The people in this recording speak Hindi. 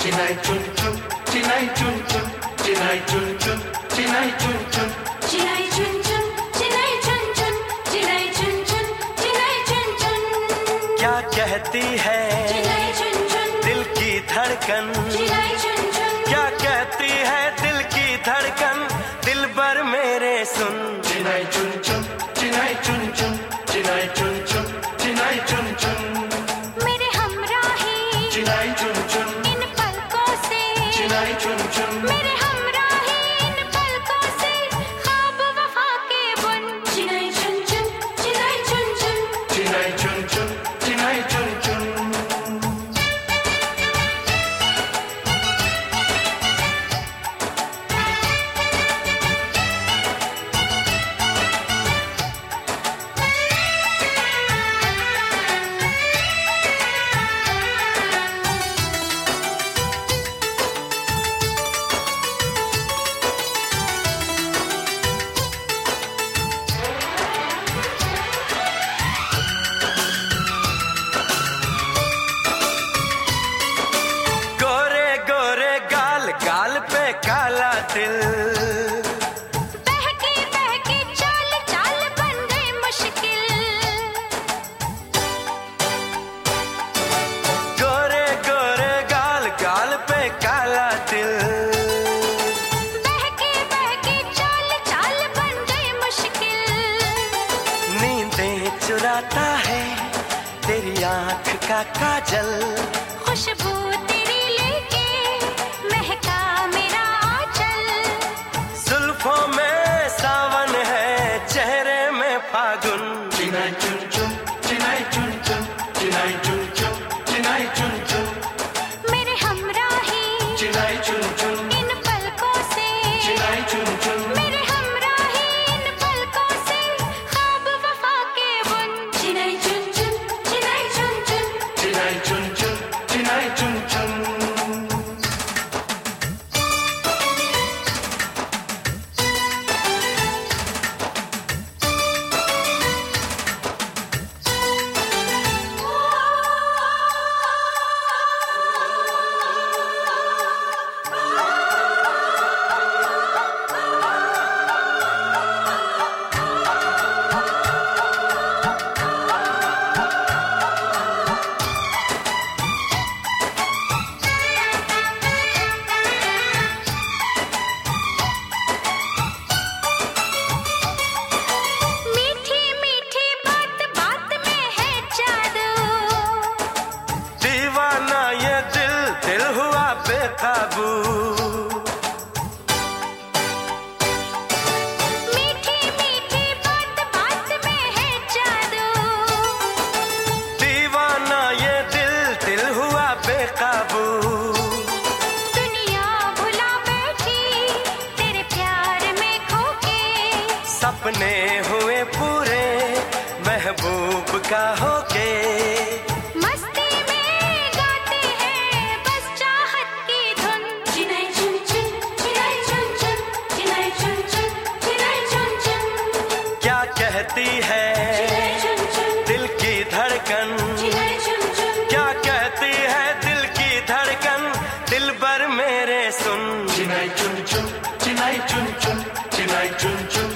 चिनाई चुन चुन चिनाई चुन चुन चिनाई चुन चुन चिनाई चुन चुन चिनाई चुन चुन चिनाई चुन चुन चिनाई चुन चुन चिनाई चुन चुन। क्या कहती है चिनाई चुन चुन दिल की धड़कन, चिनाई चुन चुन। क्या कहती है दिल की धड़कन, दिल भर मेरे सुन। चिनाई चुन चुन चिनाई चुन चुन चिनाई चुन चुन चिनाई चुन चुन। मेरे हमराही चिनाई चुन चुन इन पलकों से, चिनाई चुन चुन मेरे हमराही इन पलकों से, ख्वाब वफा के बुन। चिनाई चुन चुन चिनाई चुन चुन चिनाई चुन चुन चिनाई चुन चुन। गाल पे काला दिल, बहकी बहकी चाल चाल बन गई मुश्किल। गोरे गोरे गाल गाल पे काला दिल, बहकी बहकी चाल चाल बन गई मुश्किल। नींदें चुराता है तेरी आँख का काजल, खुशबू तेरी लेके महका मेरा आंचल। जुल्फों में सावन है चेहरे में फागुन। चिनाई चुन चुन चिनाई चुन चुन चिनाई चुन चुन चिनाई चुन चुन। मेरे हमराही चिनाई चुन चुन इन पलकों से, चिनाई चुन चुन मेरे हमराही इन पलकों से, ख्वाब वफा के बुन। चिनाई चुन चुन चिनाई चुन चुन चिनाई चुन चुन चिनाई चुन चुन। मीठी मीठी बात बात में है जादू, दीवाना ये दिल दिल हुआ बेकाबू। मीठी मीठी बात बात में है जादू। दीवाना ये दिल दिल हुआ बेकाबू। दुनिया भुला बैठी तेरे प्यार में खो के, सपने हुए पूरे महबूब का होके। मस्ती में गाते हैं बस चाहत की धुन। चिनाई चुन चुन चिनाई चुन चुन चिनाई चुन चुन चिनाई चुन चुन। क्या कहती है चिनाई चुन चुन दिल की धड़कन, चिनाई चुन चुन। क्या कहती है दिल की धड़कन, दिल भर मेरे सुन। चिनाई चुन चुन चिनाई चुन चुन चिनाई चुन चुन